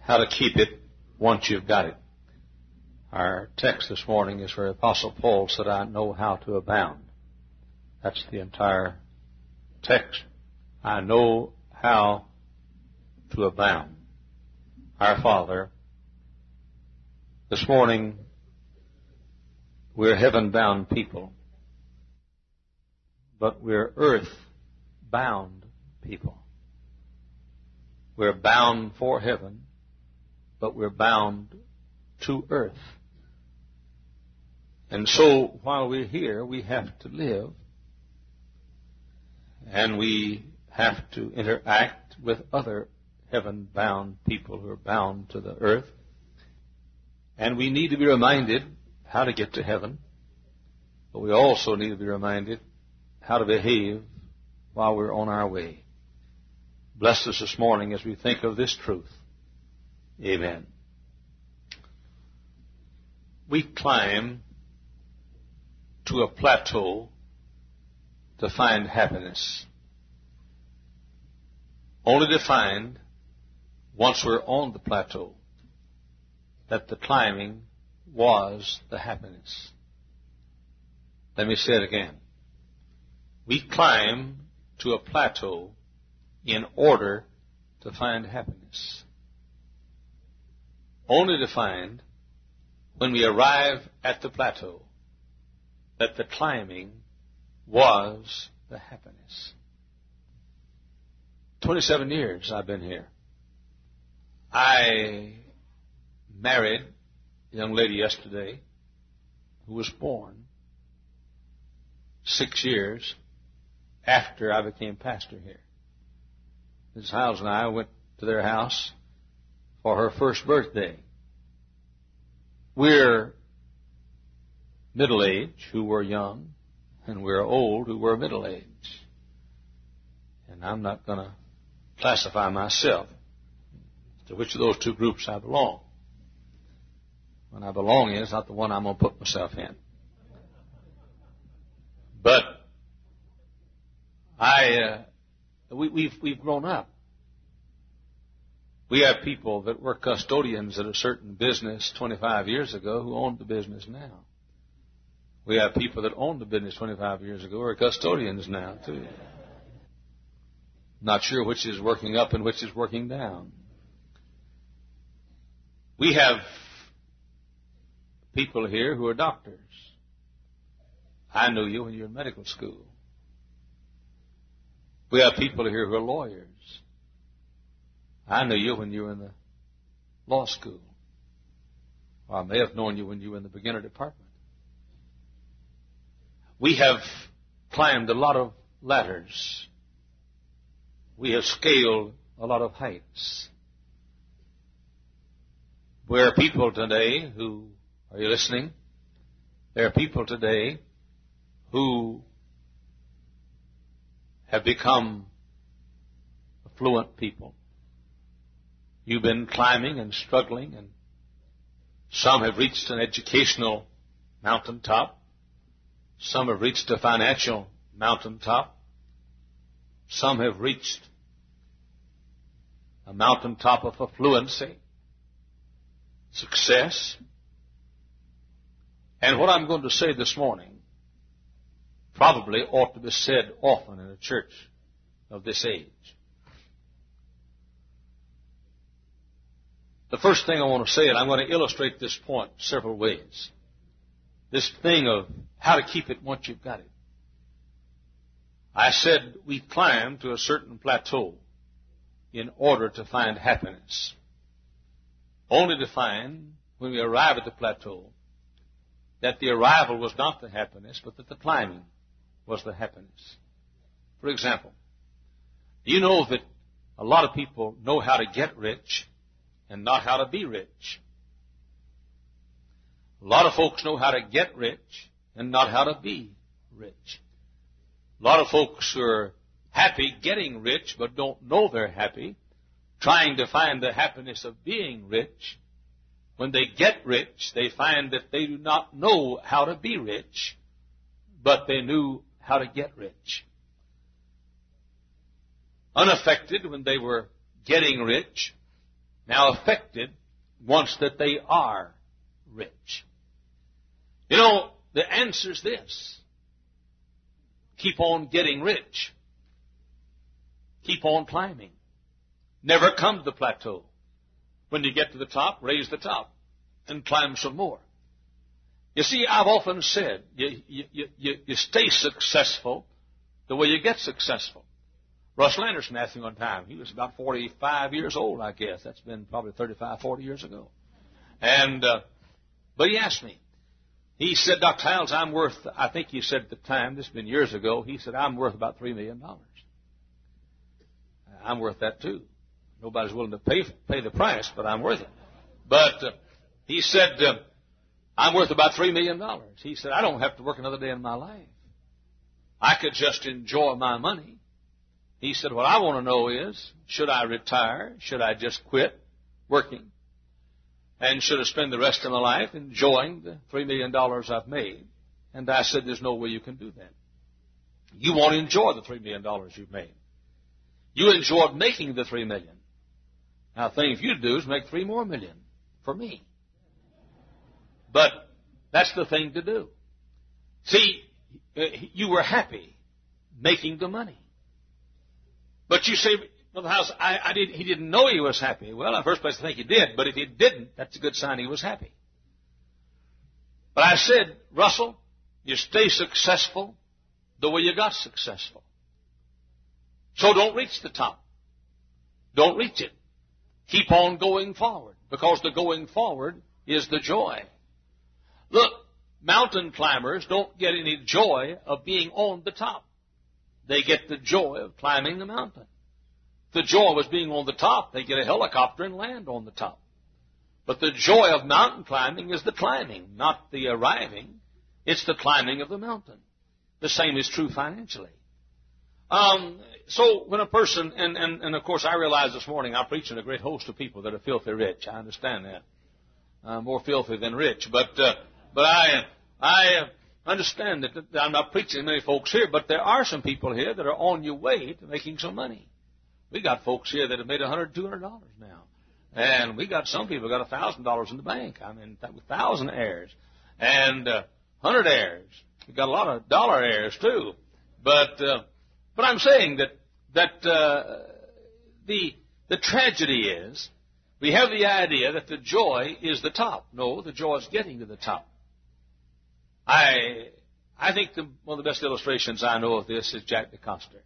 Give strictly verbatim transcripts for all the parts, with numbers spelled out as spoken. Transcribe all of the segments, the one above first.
how to keep it once you've got it. Our text this morning is where Apostle Paul said, I know how to abound. That's the entire text. I know how to abound. Our Father, this morning we're heaven-bound people, but we're earth-bound people. We're bound for heaven, but we're bound to earth. And so while we're here, we have to live, and we have to interact with other heaven-bound people who are bound to the earth. And we need to be reminded how to get to heaven, but we also need to be reminded how to behave while we're on our way. Bless us this morning as we think of this truth. Amen. We climb to a plateau to find happiness, only to find, once we're on the plateau, that the climbing was the happiness. Let me say it again. We climb to a plateau in order to find happiness, only to find, when we arrive at the plateau, that the climbing was the happiness. Twenty-seven years I've been here. I married a young lady yesterday who was born six years after I became pastor here. Missus Hiles and I went to their house for her first birthday. We're middle-aged who were young, and we're old who were middle-aged. And I'm not going to classify myself to which of those two groups I belong. One I belong in is not the one I'm going to put myself in. But I, uh, we, we've we've grown up. We have people that were custodians at a certain business twenty-five years ago who own the business now. We have people that owned the business twenty-five years ago who are custodians now, too. Not sure which is working up and which is working down. We have people here who are doctors. I knew you when you were in medical school. We have people here who are lawyers. I knew you when you were in the law school. Or I may have known you when you were in the beginner department. We have climbed a lot of ladders. We have scaled a lot of heights. There are people today who, are you listening? There are people today who have become affluent people. You've been climbing and struggling, and some have reached an educational mountaintop. Some have reached a financial mountaintop. Some have reached a mountaintop of affluency, success. And what I'm going to say this morning probably ought to be said often in a church of this age. The first thing I want to say, and I'm going to illustrate this point several ways, this thing of how to keep it once you've got it. I said we climb to a certain plateau in order to find happiness, only to find, when we arrive at the plateau, that the arrival was not the happiness, but that the climbing was the happiness. For example, do you know that a lot of people know how to get rich and not how to be rich? A lot of folks know how to get rich and not how to be rich. A lot of folks are happy getting rich but don't know they're happy, trying to find the happiness of being rich. When they get rich, they find that they do not know how to be rich, but they knew how to get rich. Unaffected when they were getting rich, now affected once that they are rich? You know, the answer is this. Keep on getting rich. Keep on climbing. Never come to the plateau. When you get to the top, raise the top and climb some more. You see, I've often said, you, you, you, you stay successful the way you get successful. Russell Anderson asked me one time. He was about forty-five years old, I guess. That's been probably thirty-five, forty years ago. And, uh, but he asked me. He said, Doctor Howells, I'm worth, I think he said at the time, this has been years ago, he said, I'm worth about three million dollars. I'm worth that too. Nobody's willing to pay, pay the price, but I'm worth it. But uh, he said, uh, I'm worth about three million dollars. He said, I don't have to work another day in my life. I could just enjoy my money. He said, what I want to know is, should I retire? Should I just quit working? And should I spend the rest of my life enjoying the three million dollars I've made? And I said, there's no way you can do that. You won't enjoy the three million dollars you've made. You enjoyed making the three million dollars. Now, the thing for you to do is make three more million for me. But that's the thing to do. See, you were happy making the money. But you say, Brother Howells, I, I did, he didn't know he was happy. Well, in the first place, I think he did. But if he didn't, that's a good sign he was happy. But I said, Russell, you stay successful the way you got successful. So don't reach the top. Don't reach it. Keep on going forward, because the going forward is the joy. Look, mountain climbers don't get any joy of being on the top. They get the joy of climbing the mountain. The joy was being on the top. They get a helicopter and land on the top. But the joy of mountain climbing is the climbing, not the arriving. It's the climbing of the mountain. The same is true financially. Um, so when a person, and, and, and of course I realize this morning I'm preaching a great host of people that are filthy rich. I understand that. Uh, more filthy than rich. But, uh, but I, I understand that, that I'm not preaching to many folks here, but there are some people here that are on your way to making some money. We got folks here that have made one hundred dollars, two hundred dollars now. And we got some people got one thousand dollars in the bank. I mean, one thousand heirs. And uh, one hundred heirs. We got a lot of dollar heirs, too. But uh, but I'm saying that that uh, the the tragedy is we have the idea that the joy is the top. No, the joy is getting to the top. I I think the, one of the best illustrations I know of this is Jack DeCoster.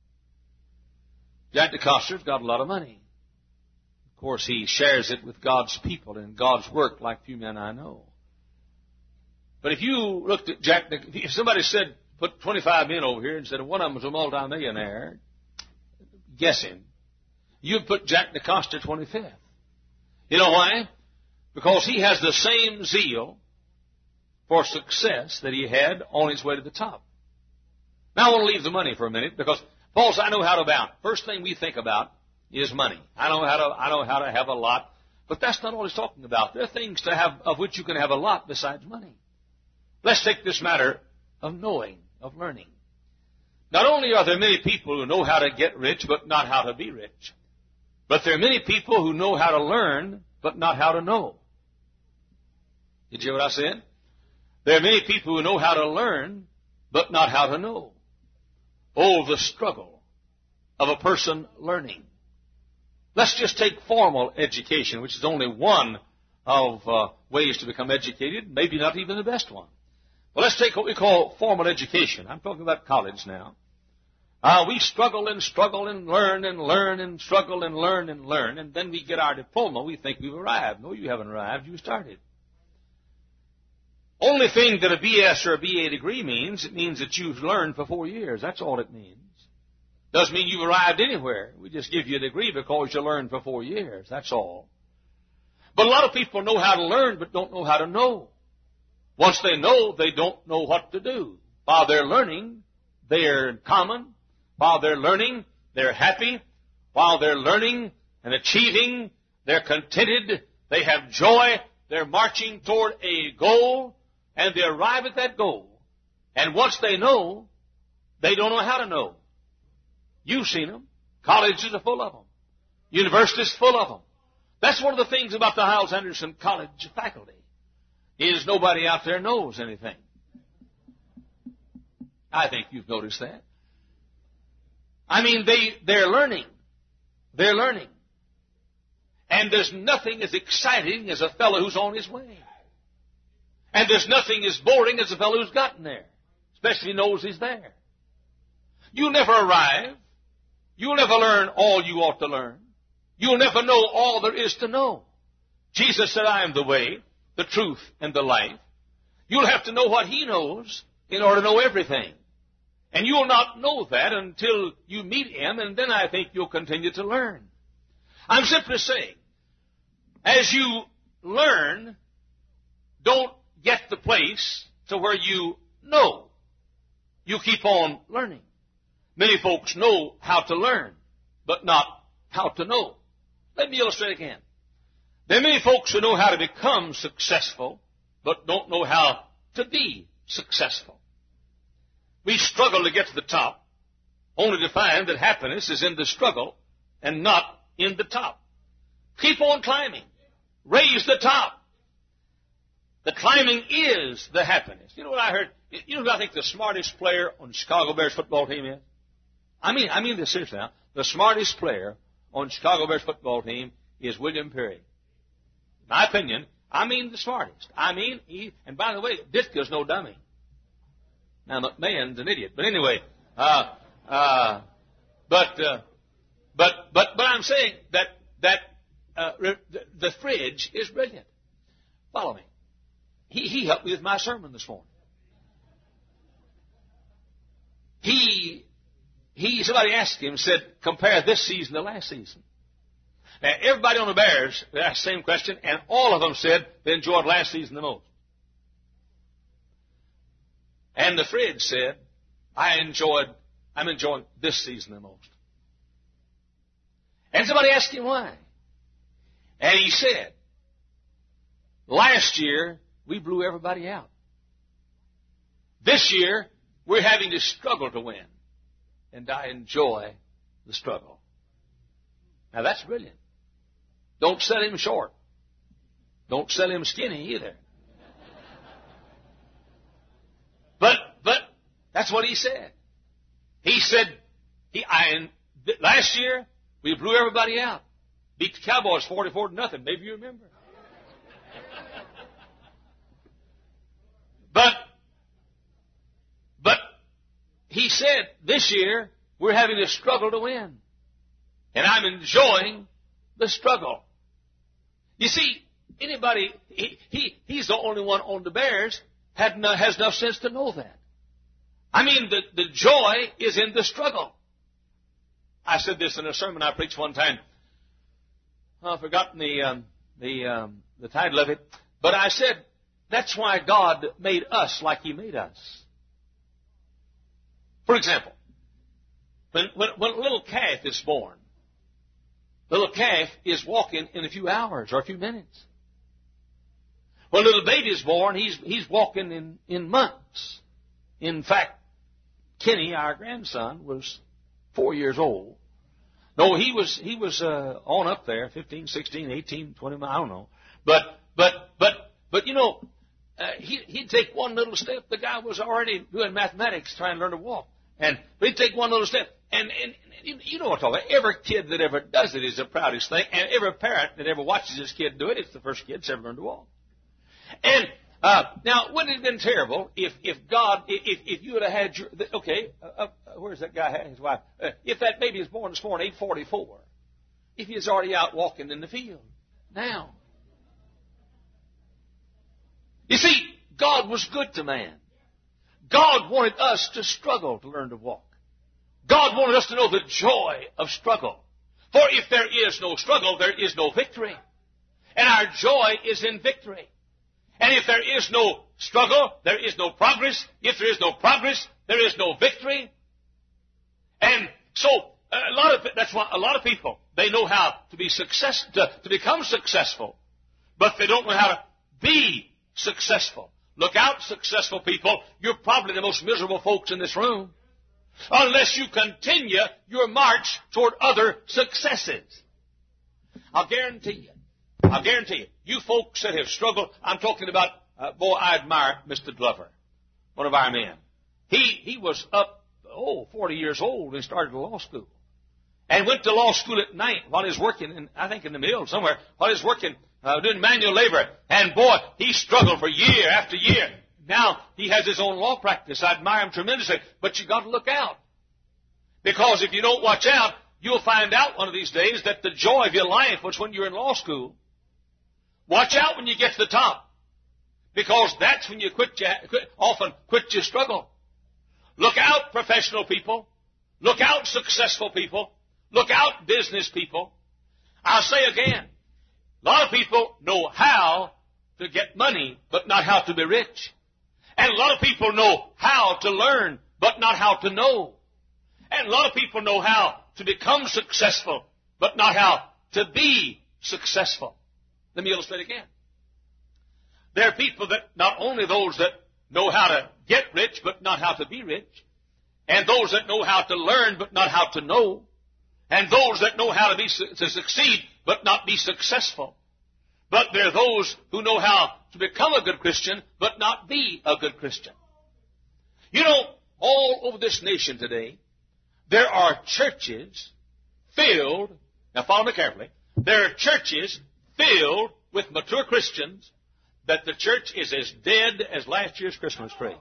Jack DeCoster's got a lot of money. Of course, he shares it with God's people and God's work like few men I know. But if you looked at Jack, if somebody said, put twenty-five men over here and said one of them was a multimillionaire, guessing, you'd put Jack DeCoster twenty-fifth. You know why? Because he has the same zeal for success that he had on his way to the top. Now I want to leave the money for a minute because, Paul says, I know how to abound. First thing we think about is money. I know how to, I know how to have a lot, but that's not all he's talking about. There are things to have, of which you can have a lot besides money. Let's take this matter of knowing, of learning. Not only are there many people who know how to get rich, but not how to be rich, but there are many people who know how to learn, but not how to know. Did you hear what I said? There are many people who know how to learn, but not how to know. Oh, the struggle of a person learning. Let's just take formal education, which is only one of uh, ways to become educated, maybe not even the best one. Well, let's take what we call formal education. I'm talking about college now. Uh, we struggle and struggle and learn and learn and struggle and learn and learn, and then we get our diploma. We think we've arrived. No, you haven't arrived. You started. Only thing that a B S or a B A degree means, it means that you've learned for four years. That's all it means. Doesn't mean you've arrived anywhere. We just give you a degree because you learned for four years. That's all. But a lot of people know how to learn but don't know how to know. Once they know, they don't know what to do. While they're learning, they're common. While they're learning, they're happy. While they're learning and achieving, they're contented. They have joy. They're marching toward a goal, and they arrive at that goal. And once they know, they don't know how to know. You've seen them. Colleges are full of them. Universities full of them. That's one of the things about the Hyles Anderson College faculty, is nobody out there knows anything. I think you've noticed that. I mean, they, they're learning. They're learning. And there's nothing as exciting as a fellow who's on his way. And there's nothing as boring as a fellow who's gotten there, especially if he knows he's there. You'll never arrive. You'll never learn all you ought to learn. You'll never know all there is to know. Jesus said, I am the way, the truth, and the life. You'll have to know what He knows in order to know everything. And you'll not know that until you meet Him, and then I think you'll continue to learn. I'm simply saying, as you learn, don't get the place to where you know. You keep on learning. Many folks know how to learn, but not how to know. Let me illustrate again. There are many folks who know how to become successful, but don't know how to be successful. We struggle to get to the top, only to find that happiness is in the struggle and not in the top. Keep on climbing. Raise the top. The climbing is the happiness. You know what I heard? You know who I think the smartest player on the Chicago Bears football team is? I mean, I mean this seriously now. The smartest player on the Chicago Bears football team is William Perry. In my opinion, I mean the smartest. I mean, he, and by the way, Ditka's no dummy. Now, McMahon's an idiot. But anyway, uh, uh, but, uh, but, but, but I'm saying that, that, uh, the, the fridge is brilliant. Follow me. He, he helped me with my sermon this morning. He, he, somebody asked him, said, compare this season to last season. Now, everybody on the Bears asked the same question, and all of them said they enjoyed last season the most. And the fridge said, I enjoyed, I'm enjoying this season the most. And somebody asked him why. And he said, last year, we blew everybody out. This year, we're having to struggle to win. And I enjoy the struggle. Now, that's brilliant. Don't sell him short. Don't sell him skinny either. But, but, that's what he said. He said, he, I, last year, we blew everybody out. Beat the Cowboys forty-four to nothing. Maybe you remember. But, but, he said, this year, we're having to struggle to win. And I'm enjoying the struggle. You see, anybody, he, he, he's the only one on the Bears had no, has enough sense to know that. I mean, the, the joy is in the struggle. I said this in a sermon I preached one time. I've forgotten the, um, the, um, the title of it. But I said, that's why God made us like He made us. For example, when, when, when a little calf is born, the little calf is walking in a few hours or a few minutes. When a little baby is born, he's, he's walking in, in months. In fact, Kenny, our grandson, was four years old. No, he was, he was, uh, on up there, fifteen, sixteen, eighteen, twenty, I don't know. But, but, but, but, you know, uh, he, he'd take one little step. The guy was already doing mathematics trying to learn to walk. And he'd take one little step. And, and, and you know what I'm talking about. Every kid that ever does it is the proudest thing. And every parent that ever watches his kid do it, it's the first kid that's ever learned to walk. And, uh, now, wouldn't it have been terrible if, if God, if, if you would have had your, okay, uh, uh, where's that guy, his wife? Uh, if that baby is born this morning, eight forty-four, if he was already out walking in the field now. You see, God was good to man. God wanted us to struggle to learn to walk. God wanted us to know the joy of struggle. For if there is no struggle, there is no victory. And our joy is in victory. And if there is no struggle, there is no progress. If there is no progress, there is no victory. And so, a lot of, that's why a lot of people, they know how to be success, to, to become successful, but they don't know how to be successful. Look out, successful people. You're probably the most miserable folks in this room. Unless you continue your march toward other successes. I'll guarantee you, I guarantee you, you folks that have struggled, I'm talking about, uh, boy, I admire Mister Glover, one of our men. He, he was up, oh, forty years old when he started law school. And went to law school at night while he was working, in, I think in the mill somewhere, while he was working, uh, doing manual labor. And boy, he struggled for year after year. Now, he has his own law practice. I admire him tremendously. But you've got to look out. Because if you don't watch out, you'll find out one of these days that the joy of your life was when you were in law school. Watch out when you get to the top. Because that's when you quit, your, quit often quit your struggle. Look out, professional people. Look out, successful people. Look out, business people. I'll say again, a lot of people know how to get money, but not how to be rich. And a lot of people know how to learn, but not how to know. And a lot of people know how to become successful, but not how to be successful. Let me illustrate again. There are people that, not only those that know how to get rich, but not how to be rich, and those that know how to learn, but not how to know, and those that know how to be to succeed, but not be successful. But there are those who know how to become a good Christian, but not be a good Christian. You know, all over this nation today, there are churches filled, now follow me carefully, there are churches filled with mature Christians that the church is as dead as last year's Christmas tree.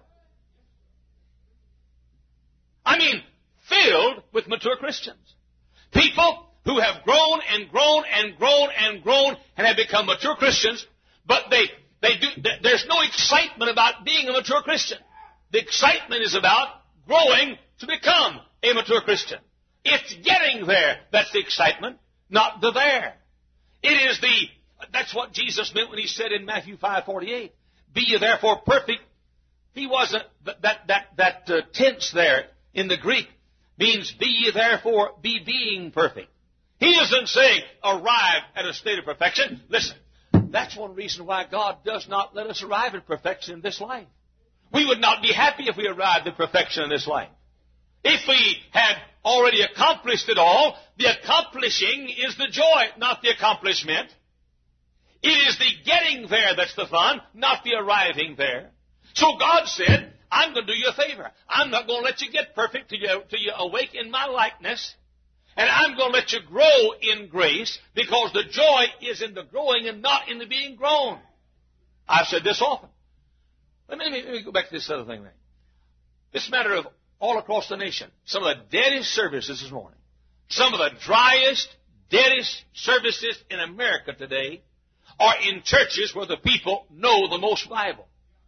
I mean, filled with mature Christians. People who have grown and grown and grown and grown and have become mature Christians, but they, they do, there's no excitement about being a mature Christian. The excitement is about growing to become a mature Christian. It's getting there that's the excitement, not the there. It is the, that's what Jesus meant when he said in Matthew five forty-eight, be ye therefore perfect. He wasn't, that, that, that, that uh, tense there in the Greek means be ye therefore be being perfect. He isn't saying arrive at a state of perfection. Listen, that's one reason why God does not let us arrive at perfection in this life. We would not be happy if we arrived at perfection in this life. If we had already accomplished it all, the accomplishing is the joy, not the accomplishment. It is the getting there that's the fun, not the arriving there. So God said, I'm going to do you a favor. I'm not going to let you get perfect till you, till you awake in my likeness. And I'm going to let you grow in grace because the joy is in the growing and not in the being grown. I've said this often. Let me, let me go back to this other thing there. This matter of all across the nation, some of the deadest services this morning, some of the driest, deadest services in America today are in churches where the people know the most Bible.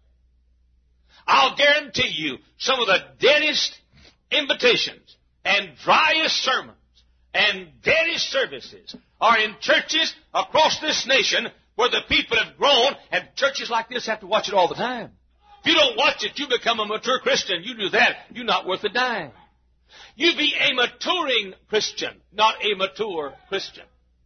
I'll guarantee you some of the deadest invitations and driest sermons and deadest services are in churches across this nation where the people have grown, and churches like this have to watch it all the time. If you don't watch it, you become a mature Christian. You do that, you're not worth a dime. You be a maturing Christian, not a mature Christian.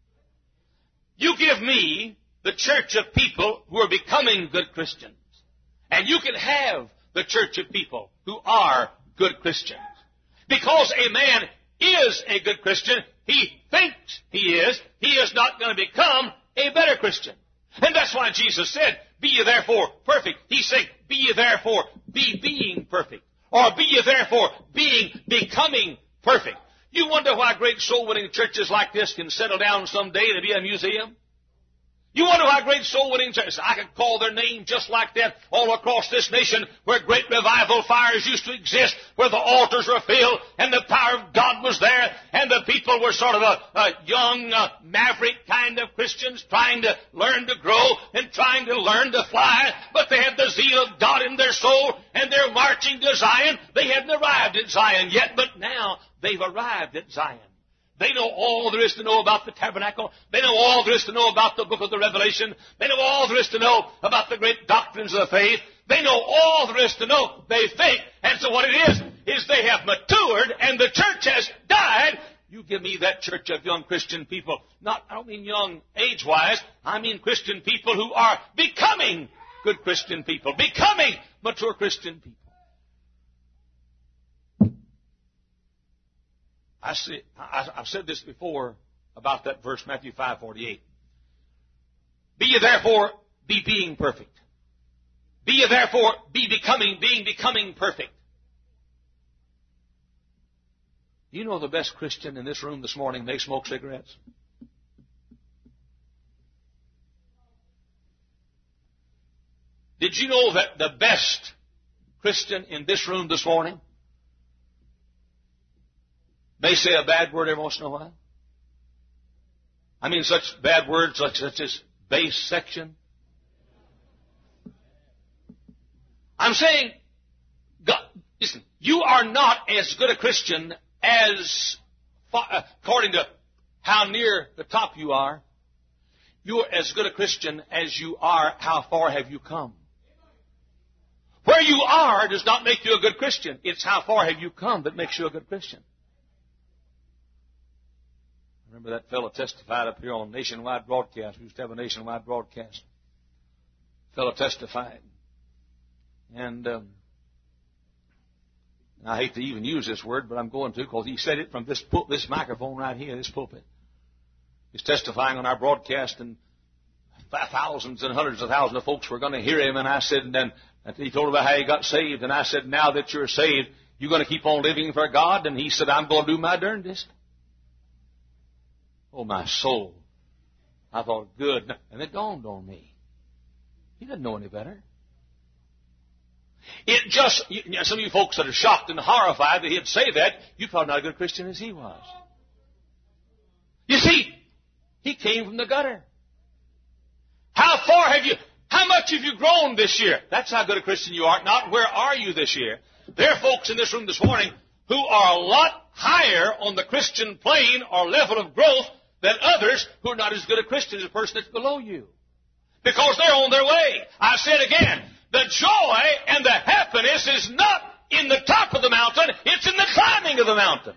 You give me the church of people who are becoming good Christians. And you can have the church of people who are good Christians. Because a man is a good Christian, he thinks he is, he is not going to become a better Christian. And that's why Jesus said, be ye therefore perfect. He said, be ye therefore be being perfect. Or be ye therefore being becoming perfect. You wonder why great soul-winning churches like this can settle down someday to be a museum? You wonder why great soul-winning churches, I could call their name just like that all across this nation where great revival fires used to exist, where the altars were filled and the power of God was there and the people were sort of a, a young, uh, maverick kind of Christians trying to learn to grow and trying to learn to fly, but they had the zeal of God in their soul and they're marching to Zion. They hadn't arrived at Zion yet, but now they've arrived at Zion. They know all there is to know about the tabernacle. They know all there is to know about the book of the Revelation. They know all there is to know about the great doctrines of the faith. They know all there is to know, they think. And so what it is, is they have matured and the church has died. You give me that church of young Christian people. Not, I don't mean young age-wise. I mean Christian people who are becoming good Christian people. Becoming mature Christian people. I see, I, I've said this before about that verse, Matthew five forty-eight. Be ye therefore, be being perfect. Be ye therefore, be becoming, being becoming perfect. You know the best Christian in this room this morning, they smoke cigarettes. Did you know that the best Christian in this room this morning may say a bad word every once in a while? I mean such bad words such, such as base section. I'm saying, God, listen, you are not as good a Christian as, according to how near the top you are, you're as good a Christian as you are how far have you come. Where you are does not make you a good Christian. It's how far have you come that makes you a good Christian. I remember that fellow testified up here on nationwide broadcast. We used to have a nationwide broadcast. Fellow testified. And um, I hate to even use this word, but I'm going to because he said it from this pul- this microphone right here, this pulpit. He's testifying on our broadcast, and thousands and hundreds of thousands of folks were going to hear him. And I said, and then and he told about how he got saved. And I said, now that you're saved, you're going to keep on living for God? And he said, I'm going to do my darndest. Oh, my soul. I thought, good. And it dawned on me. He didn't know any better. It just, you know, some of you folks that are shocked and horrified that he'd say that, you're probably not a good Christian as he was. You see, he came from the gutter. How far have you, how much have you grown this year? That's how good a Christian you are. Not where are you this year. There are folks in this room this morning who are a lot higher on the Christian plane or level of growth than others who are not as good a Christian as the person that's below you. Because they're on their way. I said again, the joy and the happiness is not in the top of the mountain, it's in the climbing of the mountain.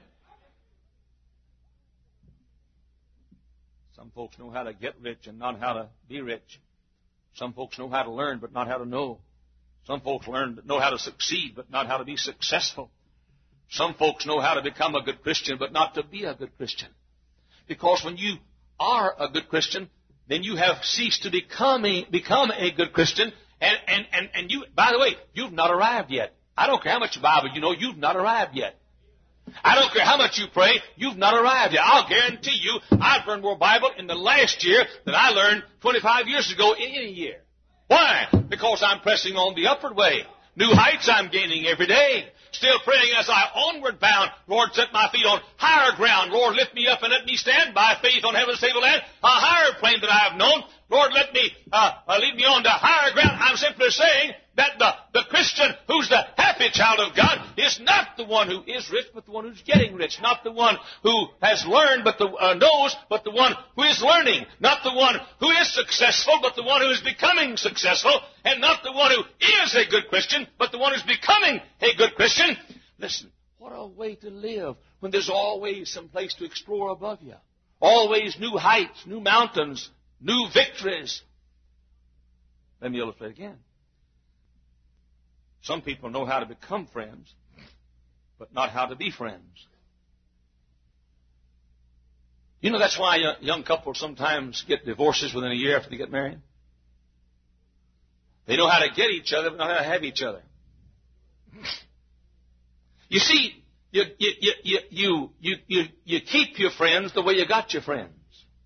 Some folks know how to get rich and not how to be rich. Some folks know how to learn but not how to know. Some folks learn know how to succeed but not how to be successful. Some folks know how to become a good Christian but not to be a good Christian. Because when you are a good Christian, then you have ceased to become a, become a good Christian. And, and, and, and you, by the way, you've not arrived yet. I don't care how much Bible you know, you've not arrived yet. I don't care how much you pray, you've not arrived yet. I'll guarantee you, I've learned more Bible in the last year than I learned twenty-five years ago in any year. Why? Because I'm pressing on the upward way. New heights I'm gaining every day. Still praying as I onward bound. Lord, set my feet on higher ground. Lord, lift me up and let me stand by faith on heaven's stable land, a higher plane than I have known. Lord, let me uh, uh, lead me on to higher ground. I'm simply saying that the, the Christian who's the happy child of God is not the one who is rich, but the one who's getting rich. Not the one who has learned, but the uh, knows, but the one who is learning. Not the one who is successful, but the one who is becoming successful. And not the one who is a good Christian, but the one who's becoming a good Christian. Listen, what a way to live when there's always some place to explore above you. Always new heights, new mountains, new victories. Let me illustrate again. Some people know how to become friends, but not how to be friends. You know that's why young couples sometimes get divorces within a year after they get married? They know how to get each other, but not how to have each other. You see, you, you, you, you, you, you, you keep your friends the way you got your friends.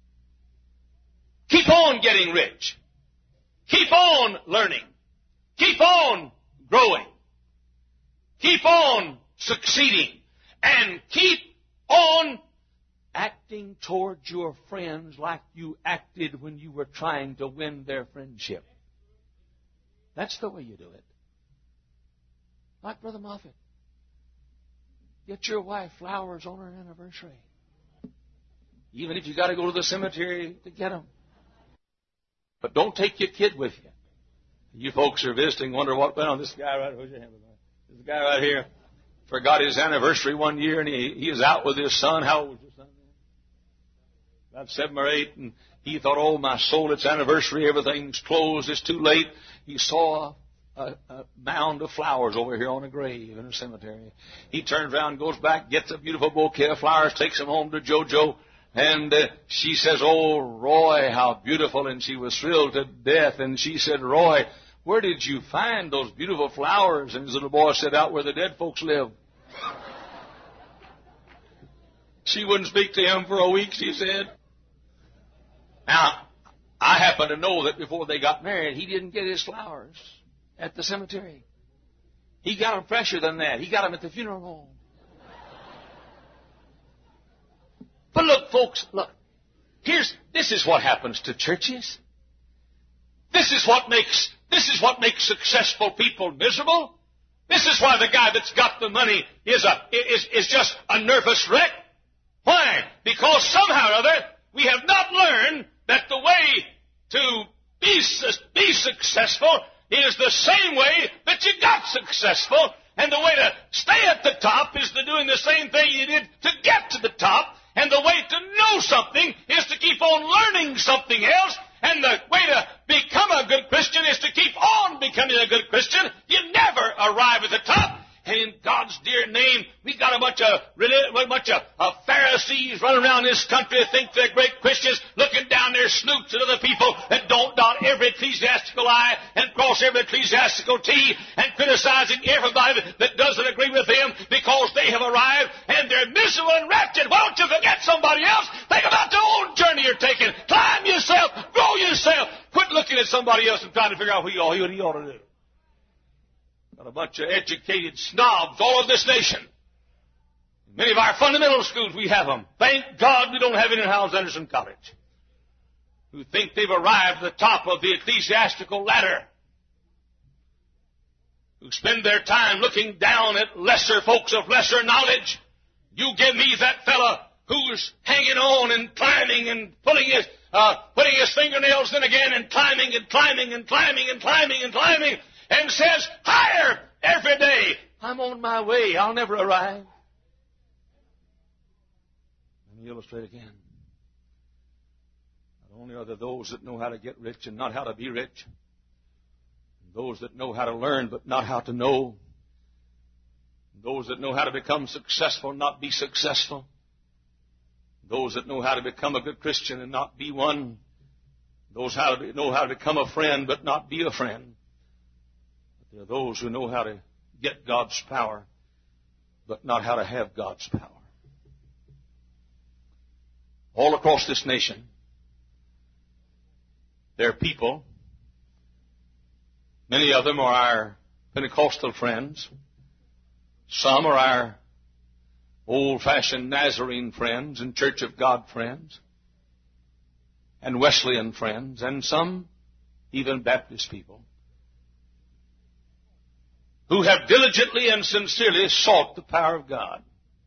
Keep on getting rich. Keep on learning. Keep on growing. Keep on succeeding. And keep on acting towards your friends like you acted when you were trying to win their friendship. That's the way you do it. Like Brother Moffat. Get your wife flowers on her anniversary. Even if you got to go to the cemetery to get them. But don't take your kid with you. You folks are visiting, wonder what went on. This guy right here, this guy right here forgot his anniversary one year, and he, he was out with his son. How old was your son then? About seven or eight, and he thought, oh, my soul, it's anniversary, everything's closed, it's too late. He saw a, a, a mound of flowers over here on a grave in a cemetery. He turns around, goes back, gets a beautiful bouquet of flowers, takes them home to JoJo, And uh, she says, "Oh, Roy, how beautiful." And she was thrilled to death. And she said, "Roy, where did you find those beautiful flowers?" And his little boy said, "Out where the dead folks live." She wouldn't speak to him for a week, she said. Now, I happen to know that before they got married, he didn't get his flowers at the cemetery. He got them fresher than that. He got them at the funeral home. But look, folks, look. Here's, this is what happens to churches. This is what makes, this is what makes successful people miserable. This is why the guy that's got the money is a, is, is just a nervous wreck. Why? Because somehow or other, we have not learned that the way to be, be successful is the same way that you got successful. And the way to stay at the top is to doing the same thing you did to get to the top. And the way to know something is to keep on learning something else. And the way to become a good Christian is to keep on becoming a good Christian. You never arrive at the top. And in God's dear name, we got a bunch of a bunch of, of Pharisees running around this country that think they're great Christians, looking down their snoots at other people that don't dot every ecclesiastical I and cross every ecclesiastical T, and criticizing everybody that doesn't agree with them because they have arrived and they're miserable and wretched. Why don't you forget somebody else? Think about the own journey you're taking. Climb yourself. Grow yourself. Quit looking at somebody else and trying to figure out who you, what you ought to do. Got a bunch of educated snobs all over this nation. In many of our fundamental schools, we have them. Thank God we don't have any in Howells Anderson College, who think they've arrived at the top of the ecclesiastical ladder, who spend their time looking down at lesser folks of lesser knowledge. You give me that fella who's hanging on and climbing and pulling his, uh, putting his fingernails in again and climbing and climbing and climbing and climbing and climbing. And says, higher every day. I'm on my way. I'll never arrive. Let me illustrate again. Not only are there those that know how to get rich and not how to be rich, and those that know how to learn but not how to know, and those that know how to become successful and not be successful, those that know how to become a good Christian and not be one, those how to be, know how to become a friend but not be a friend. There are those who know how to get God's power, but not how to have God's power. All across this nation, there are people, many of them are our Pentecostal friends, some are our old-fashioned Nazarene friends and Church of God friends, and Wesleyan friends, and some even Baptist people, who have diligently and sincerely sought the power of God,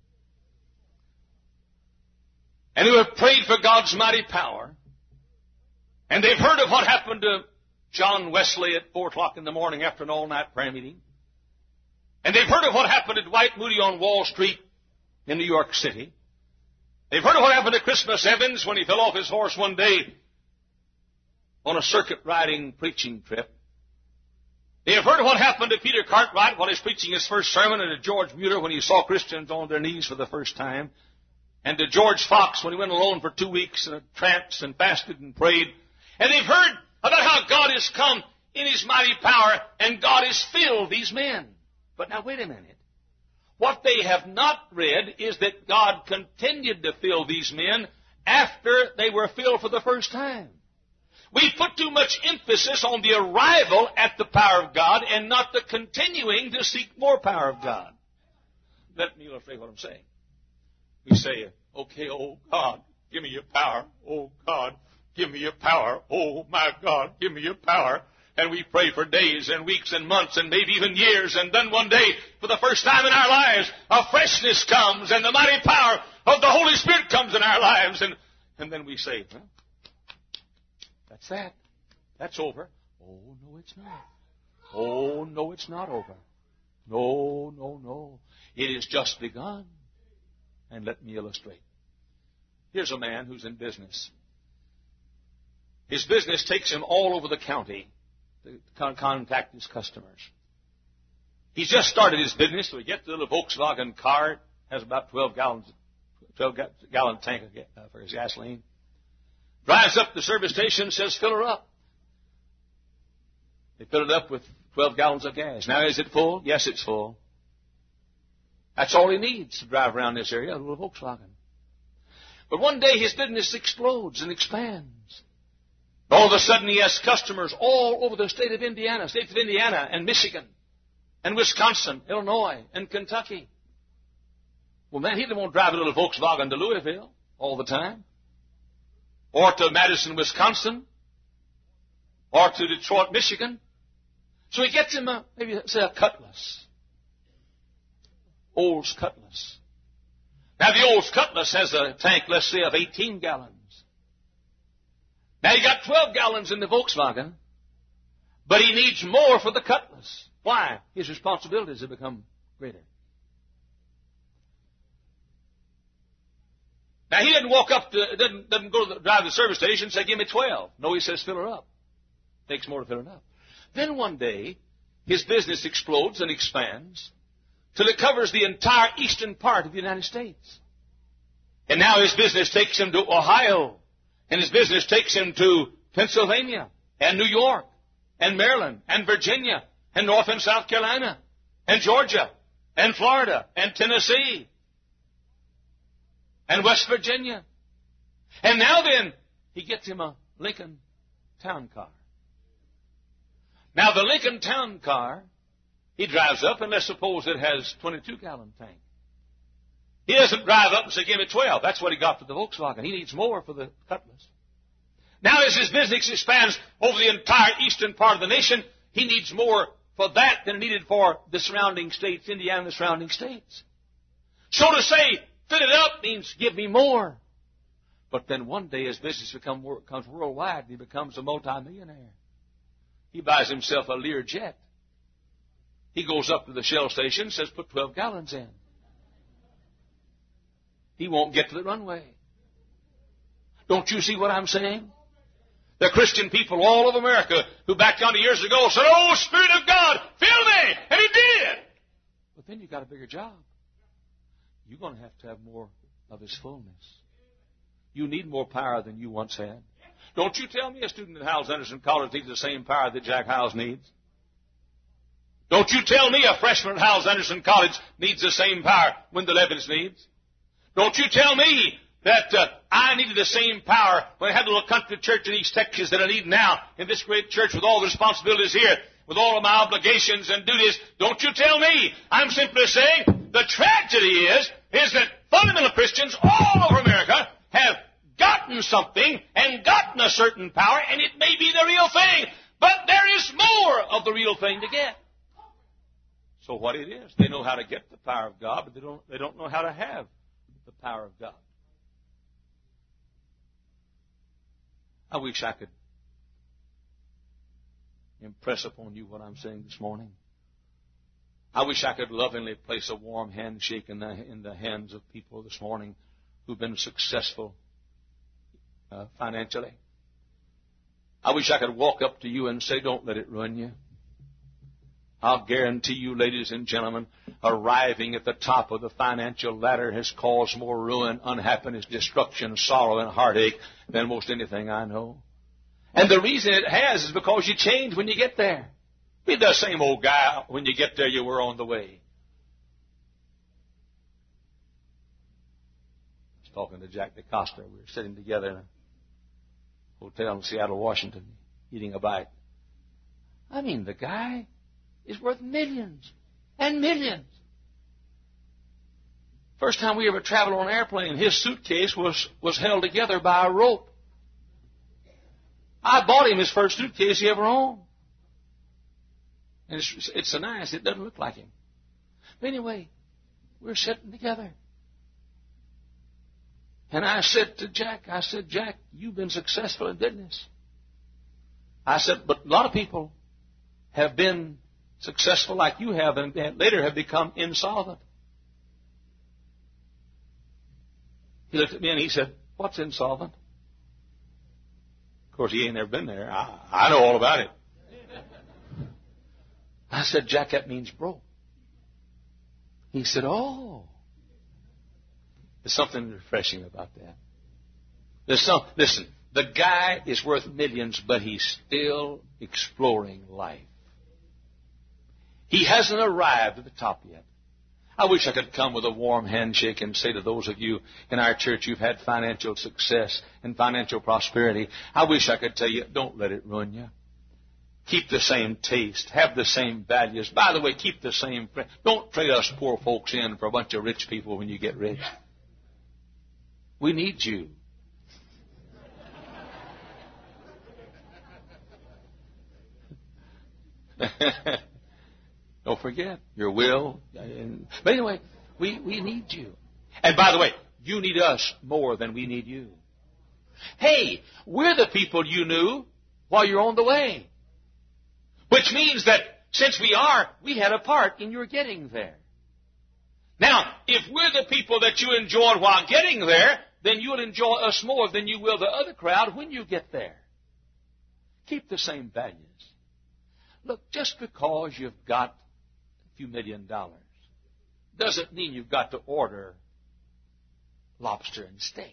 and who have prayed for God's mighty power, and they've heard of what happened to John Wesley at four o'clock in the morning after an all-night prayer meeting, and they've heard of what happened to Dwight Moody on Wall Street in New York City. They've heard of what happened to Christmas Evans when he fell off his horse one day on a circuit-riding preaching trip. They have heard of what happened to Peter Cartwright while he was preaching his first sermon, and to George Mueller when he saw Christians on their knees for the first time, and to George Fox when he went alone for two weeks in a trance and fasted and prayed. And they've heard about how God has come in His mighty power, and God has filled these men. But now wait a minute. What they have not read is that God continued to fill these men after they were filled for the first time. We put too much emphasis on the arrival at the power of God and not the continuing to seek more power of God. Let me illustrate what I'm saying. We say, okay, oh God, give me your power. Oh God, give me your power. Oh my God, give me your power. And we pray for days and weeks and months and maybe even years. And then one day, for the first time in our lives, a freshness comes and the mighty power of the Holy Spirit comes in our lives. And, and then we say, well, that's that. That's over. Oh, no, it's not. Oh, no, it's not over. No, no, no. It has just begun. And let me illustrate. Here's a man who's in business. His business takes him all over the county to con- contact his customers. He's just started his business, so he gets the little Volkswagen car. It has about twelve gallons, twelve-gallon tank for his gasoline. Drives up to the service station, says, fill her up. They fill it up with twelve gallons of gas. Now, is it full? Yes, it's full. That's all he needs to drive around this area, a little Volkswagen. But one day his business explodes and expands. All of a sudden he has customers all over the state of Indiana, states of Indiana and Michigan and Wisconsin, Illinois and Kentucky. Well, man, he didn't want to drive a little Volkswagen to Louisville all the time, or to Madison, Wisconsin, or to Detroit, Michigan. So he gets him a, maybe say a Cutlass. Olds Cutlass. Now the Olds Cutlass has a tank, let's say, of eighteen gallons. Now he got twelve gallons in the Volkswagen, but he needs more for the Cutlass. Why? His responsibilities have become greater. Now he didn't walk up to, doesn't, doesn't go to the, drive to the service station and say, give me twelve. No, he says, fill her up. Takes more to fill it up. Then one day, his business explodes and expands till it covers the entire eastern part of the United States. And now his business takes him to Ohio, and his business takes him to Pennsylvania, and New York, and Maryland, and Virginia, and North and South Carolina, and Georgia, and Florida, and Tennessee, and West Virginia. And now then, he gets him a Lincoln Town Car. Now the Lincoln Town Car, he drives up, and let's suppose it has twenty-two gallon tank. He doesn't drive up and say, give me twelve. That's what he got for the Volkswagen. He needs more for the Cutlass. Now as his business expands over the entire eastern part of the nation, he needs more for that than he needed for the surrounding states, Indiana and the surrounding states. So to say, fill it up means give me more. But then one day his business become, becomes worldwide, and he becomes a multimillionaire. He buys himself a Lear jet. He goes up to the Shell station and says, put twelve gallons in. He won't get to the runway. Don't you see what I'm saying? There are Christian people all over America who back down to years ago said, oh, Spirit of God, fill me! And He did! But then you got a bigger job. You're going to have to have more of His fullness. You need more power than you once had. Don't you tell me a student at Howells Anderson College needs the same power that Jack Howells needs. Don't you tell me a freshman at Howells Anderson College needs the same power Wendell Evans needs. Don't you tell me that uh, I needed the same power when I had a little country church in East Texas that I need now in this great church with all the responsibilities here, with all of my obligations and duties. Don't you tell me. I'm simply saying the tragedy is, is that fundamental Christians all over America have gotten something and gotten a certain power, and it may be the real thing, but there is more of the real thing to get. So what it is, they know how to get the power of God, but they don't, they don't know how to have the power of God. I wish I could impress upon you what I'm saying this morning. I wish I could lovingly place a warm handshake in the, in the hands of people this morning who've been successful uh, financially. I wish I could walk up to you and say, don't let it ruin you. I'll guarantee you, ladies and gentlemen, arriving at the top of the financial ladder has caused more ruin, unhappiness, destruction, sorrow, and heartache than most anything I know. And the reason it has is because you change when you get there. Be the same old guy when you get there you were on the way. I was talking to Jack DeCosta. We were sitting together in a hotel in Seattle, Washington, eating a bite. I mean, the guy is worth millions and millions. First time we ever traveled on an airplane, his suitcase was, was held together by a rope. I bought him his first suitcase he ever owned. And it's, it's so nice, it doesn't look like him. But anyway, we're sitting together. And I said to Jack, I said, Jack, you've been successful in business. I said, but a lot of people have been successful like you have and later have become insolvent. He looked at me and he said, what's insolvent? Of course, he ain't never been there. I, I know all about it. I said, Jack, that means broke. He said, oh. There's something refreshing about that. There's some, listen, the guy is worth millions, but he's still exploring life. He hasn't arrived at the top yet. I wish I could come with a warm handshake and say to those of you in our church who've had financial success and financial prosperity, I wish I could tell you, don't let it ruin you. Keep the same taste. Have the same values. By the way, keep the same friends. Don't trade us poor folks in for a bunch of rich people when you get rich. We need you. Don't forget your will. But anyway, we, we need you. And by the way, you need us more than we need you. Hey, we're the people you knew while you're on the way. Which means that since we are, we had a part in your getting there. Now, if we're the people that you enjoyed while getting there, then you'll enjoy us more than you will the other crowd when you get there. Keep the same values. Look, just because you've got a few million dollars doesn't mean you've got to order lobster and steak.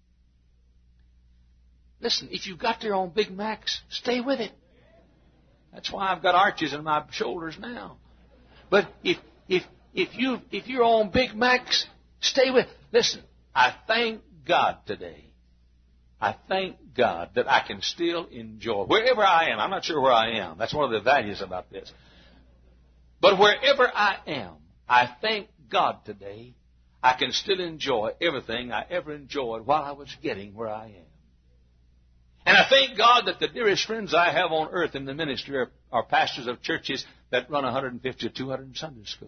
Listen, if you've got your own Big Macs, stay with it. That's why I've got arches in my shoulders now. But if if if you if you're on Big Macs, stay with. Listen, I thank God today. I thank God that I can still enjoy wherever I am. I'm not sure where I am. That's one of the values about this. But wherever I am, I thank God today I can still enjoy everything I ever enjoyed while I was getting where I am. And I thank God that the dearest friends I have on earth in the ministry are, are pastors of churches that run one hundred fifty or two hundred Sunday school.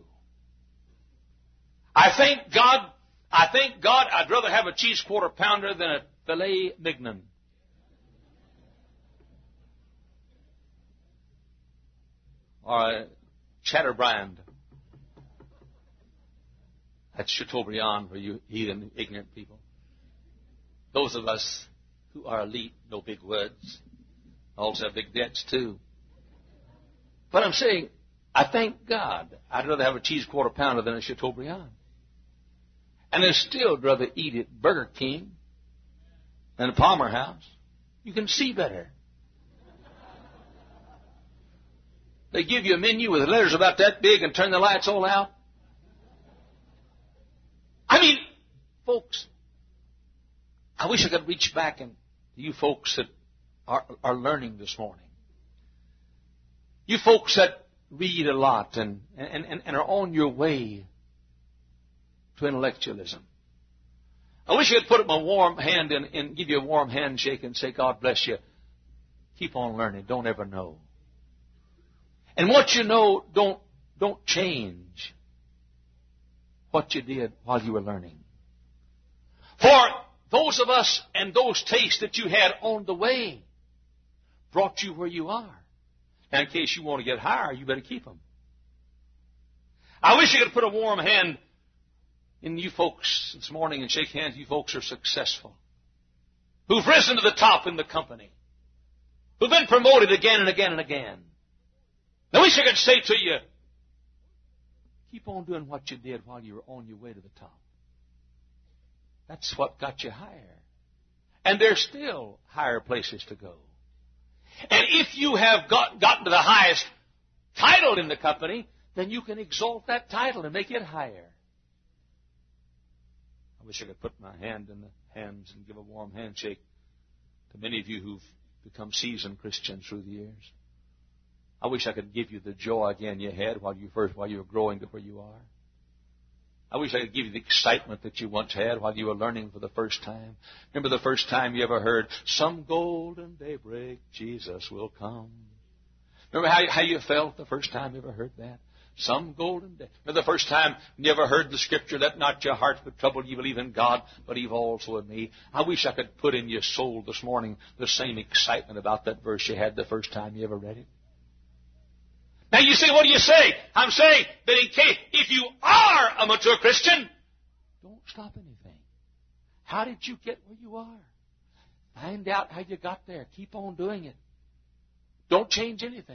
I thank God, I thank God I'd rather have a cheese quarter pounder than a filet mignon. Or a chatterbrand. That's Chateaubriand for you heathen, ignorant people. Those of us who are elite know big words. Also have big debts too. But I'm saying, I thank God I'd rather have a cheese quarter pounder than a Chateaubriand. And I'd still rather eat at Burger King than a Palmer House. You can see better. They give you a menu with letters about that big and turn the lights all out. I mean, folks, I wish I could reach back and you folks that are, are learning this morning. You folks that read a lot and, and, and, and are on your way to intellectualism. I wish I could put up my warm hand and, and give you a warm handshake and say, God bless you. Keep on learning. Don't ever know. And what you know, don't, don't change what you did while you were learning. For those of us and those tastes that you had on the way brought you where you are. Now, in case you want to get higher, you better keep them. I wish I could put a warm hand in you folks this morning and shake hands. You folks are successful. Who've risen to the top in the company. Who've been promoted again and again and again. I wish I could say to you, keep on doing what you did while you were on your way to the top. That's what got you higher. And there's still higher places to go. And if you have got, gotten to the highest title in the company, then you can exalt that title and make it higher. I wish I could put my hand in the hands and give a warm handshake to many of you who've become seasoned Christians through the years. I wish I could give you the joy again you had while you first, while you were growing to where you are. I wish I could give you the excitement that you once had while you were learning for the first time. Remember the first time you ever heard, some golden daybreak, Jesus will come. Remember how, how you felt the first time you ever heard that? Some golden day. Remember the first time you ever heard the scripture, let not your hearts be troubled, you believe in God, but believe also in me. I wish I could put in your soul this morning the same excitement about that verse you had the first time you ever read it. Now you say, what do you say? I'm saying that in case, if you are a mature Christian, don't stop anything. How did you get where you are? Find out how you got there. Keep on doing it. Don't change anything.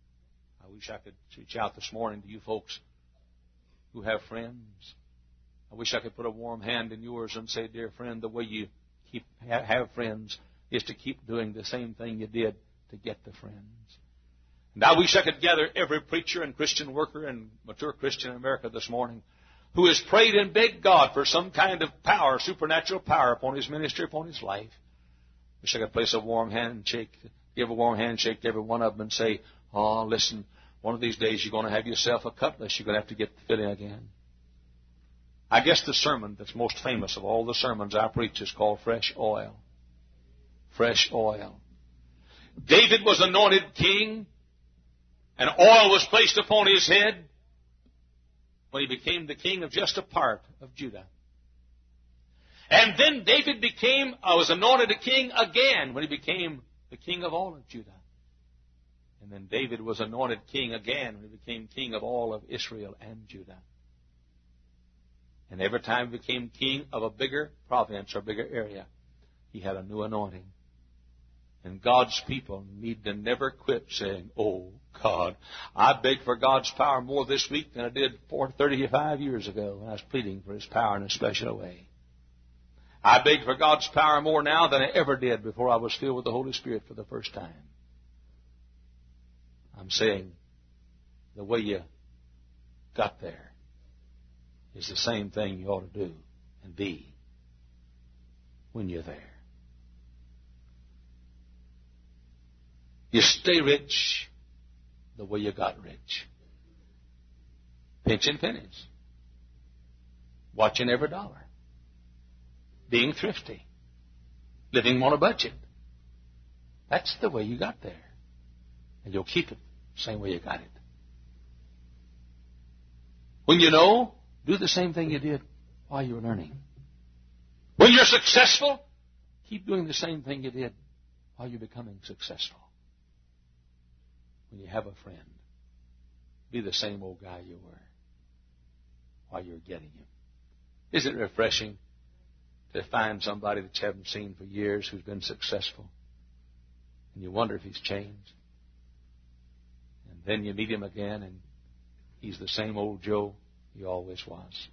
I wish I could reach out this morning to you folks who have friends. I wish I could put a warm hand in yours and say, dear friend, the way you keep have friends is to keep doing the same thing you did to get the friends. And I wish I could gather every preacher and Christian worker and mature Christian in America this morning who has prayed and begged God for some kind of power, supernatural power upon his ministry, upon his life. Wish I could place a warm handshake, give a warm handshake to every one of them and say, oh, listen, one of these days you're going to have yourself a cutlass. You're going to have to get the filling again. I guess the sermon that's most famous of all the sermons I preach is called Fresh Oil. Fresh oil. David was anointed king, and oil was placed upon his head when he became the king of just a part of Judah. And then David became, uh, was anointed a king again when he became the king of all of Judah. And then David was anointed king again when he became king of all of Israel and Judah. And every time he became king of a bigger province or bigger area, he had a new anointing. And God's people need to never quit saying, oh, God, I begged for God's power more this week than I did thirty-five years ago when I was pleading for His power in a special way. I beg for God's power more now than I ever did before I was filled with the Holy Spirit for the first time. I'm saying the way you got there is the same thing you ought to do and be when you're there. You stay rich the way you got rich. Pinching pennies. Watching every dollar. Being thrifty. Living on a budget. That's the way you got there. And you'll keep it the same way you got it. When you know, do the same thing you did while you were learning. When you're successful, keep doing the same thing you did while you're becoming successful. When you have a friend, be the same old guy you were while you're getting him. Isn't it refreshing to find somebody that you haven't seen for years who's been successful? And you wonder if he's changed. And then you meet him again and he's the same old Joe he always was.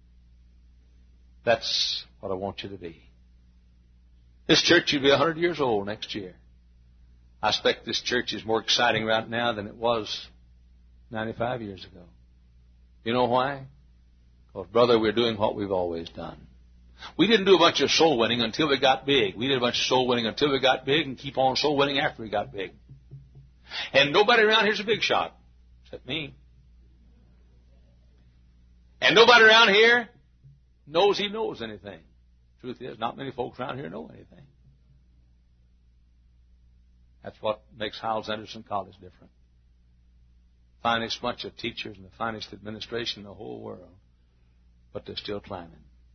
That's what I want you to be. This church will be one hundred years old next year. I expect this church is more exciting right now than it was ninety-five years ago. You know why? Because, brother, we're doing what we've always done. We didn't do a bunch of soul winning until we got big. We did a bunch of soul winning until we got big and keep on soul winning after we got big. And nobody around here's a big shot, except me. And nobody around here knows he knows anything. Truth is, not many folks around here know anything. That's what makes Hyles Anderson College different. Finest bunch of teachers and the finest administration in the whole world. But they're still climbing.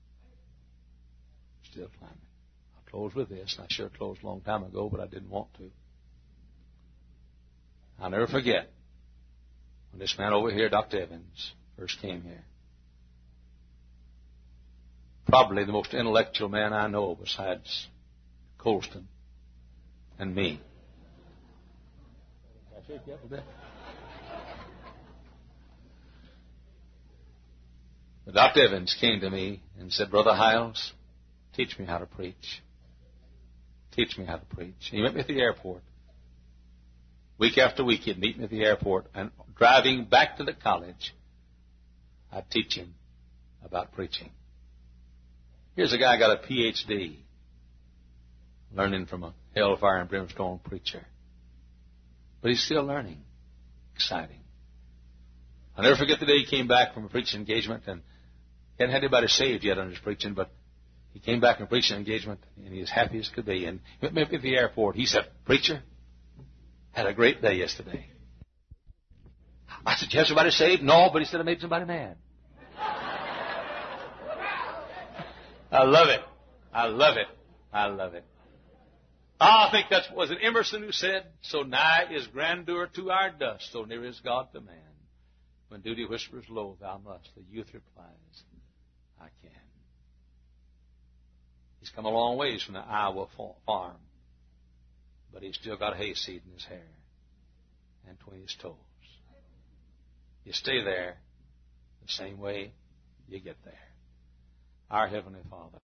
Still climbing. I'll close with this. I should have closed a long time ago, but I didn't want to. I'll never forget when this man over here, Doctor Evans, first came here. Probably the most intellectual man I know besides Colston and me. Shake you up a bit. But Doctor Evans came to me and said, Brother Hyles, teach me how to preach. Teach me how to preach. And he met me at the airport. Week after week, he'd meet me at the airport. And driving back to the college, I'd teach him about preaching. Here's a guy who got a P H D, learning from a hellfire and brimstone preacher. But he's still learning. Exciting. I'll never forget the day he came back from a preaching engagement, and he hadn't had anybody saved yet on his preaching, but he came back from a preaching engagement, and he was happy as could be. And he met me at the airport. He said, Preacher, had a great day yesterday. I said, you have somebody saved? No, but he said, I made somebody mad. I love it. I love it. I love it. I think that's, was it Emerson who said, so nigh is grandeur to our dust, so near is God to man. When duty whispers low, thou must, the youth replies, I can. He's come a long ways from the Iowa farm, but he's still got hayseed in his hair and between his toes. You stay there the same way you get there. our Heavenly Father.